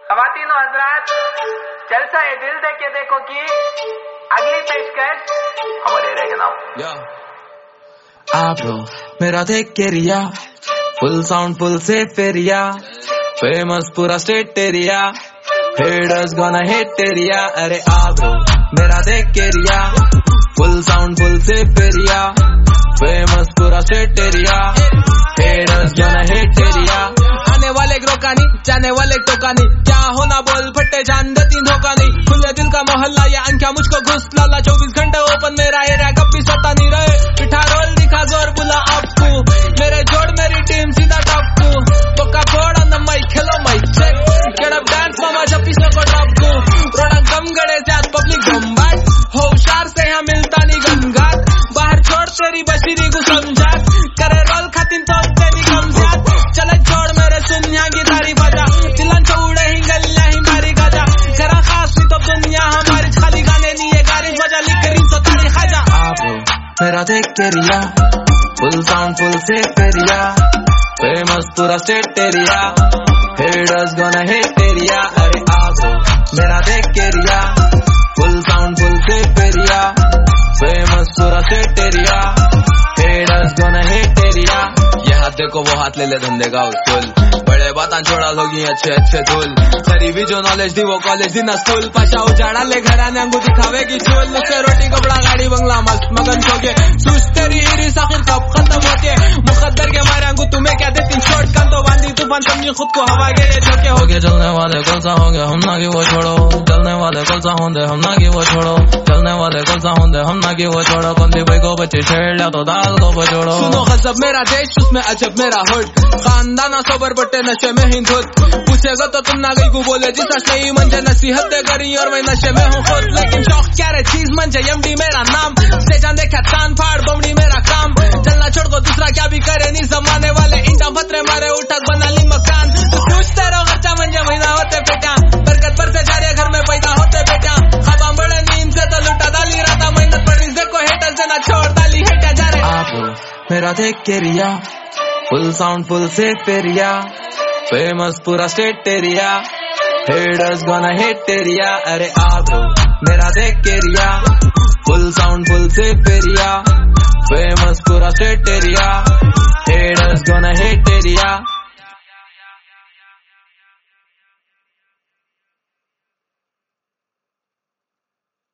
ख़वातीन और हज़रात, जलसा ये दिल दे के देखो कि अगली पेशकश हमारे एरिया के नाम ब्रो मेरा देख के रिया फुल साउंड फुल से फेरिया फेमस पूरा state area haters gonna hate area. अरे ब्रो मेरा देख के रिया फुल साउंड फुल से फेरिया फेमस पूरा state area haters gonna hate area. आने वाले रोका नहीं जाने वाले टोका नहीं क्या होना बोल फट्टे जान देती धोखा नहीं खुले दिल का मोहल्ला या अंकिया मुझको घुस लाला 24 घंटे ओपन मेरा एरिया कभी सोता नहीं रहे पिठा रोल दिखा जोर बुला आपको मेरे जोड़ मेरी टीम सीधा टॉप टू बोका फोड़ अंदर माइक खेलो mic check get up dance मामा जब पीछे को ड्रॉप को रोड़ा कम गड़े से आज पब्लिक बम्बाट होशियार से यहाँ मिलता नहीं गंगात बाहर छोड़ तेरी बशीरी को समझात करे रोल खातिन तो तेरी कम जात चले छोड़ मेरे सुन यहाँ की तारीफ आजा दिलन चौड़े ही गल्ला ही मारी गाजा जरा खास नहीं तो दुनिया हमारी खाली गाने नहीं है गाड़ी बजा लिख रही तो तारीख आजा। मेरा देख के रिया फुल साउंड फुल से फेरिया फेमस पूरा state area haters gonna hate area. अरे ब्रो मेरा देख के रिया फुल साउंड फुल से फेरिया फेमस पूरा state area haters gonna hate area. ये हाथ देखो वो हाथ ले ले धंधे का उसूल बड़े बातां छोड़ा लोगी अच्छे अच्छे धूल सरी भी जो नॉलेज दी वो कॉलेज दी ना स्कूल पाशा उजाड़ा ले घराने अंगू दिखावेगी चूल नुस्खे रोटी कपड़ा गाड़ी बंगला मस्त मगन खोगे सुस्त तेरी हीरी आखिर कब खत्म होके मुकद्दर के मारे अंगू तुम्हें क्या देती शॉर्ट कन तो बांधी तूफान समझी खुद को हवा के ये झोंके होगे चलने वाले कल सा होंगे हम ना की वो छोड़ो चलने वाले कल सा होंगे हम ना की वो छोड़ो चलने वाले कल सा होंगे हम ना की वो छोड़ो कौन भाई को बच्चे छेड़ लिया तो दाल को बचोड़ो सुनो गजब मेरा देश उसमें अजब मेरा हुड खानदाना सोबर बट्टे नशे में ही धुत पूछेगा तो तुम ना गई को बोले जिसा सही मंजे नसीहत दे करी और मैं नशे में हूँ खुद लेकिन शौक क्या रे चीज मंजे एमडी मेरा नाम से जान देखा कान फाड़ बमड़ी मेरा काम चलना छोड़ को दूसरा क्या भी करे नहीं जमाने वाले इंटा पत्रे मारे उठक बना ली मकान तो पूछते रहो खर्चा मंजे महीना होते बेटा बरकत पर से जारे घर में पैदा होते बेटा खाबा बड़े नींद से तो लुटा डाली राता मेहनत पर देखो हेटर से ना छोड़ डाली हेटा जा रहे मेरा देख के रिया फुल साउंड फुल से फेरिया फेमस पूरा state area haters gonna hate area. अरे ब्रो मेरा देख के रिया फुल साउंड फुल से फेरिया फेमस पूरा state area haters gonna hate area.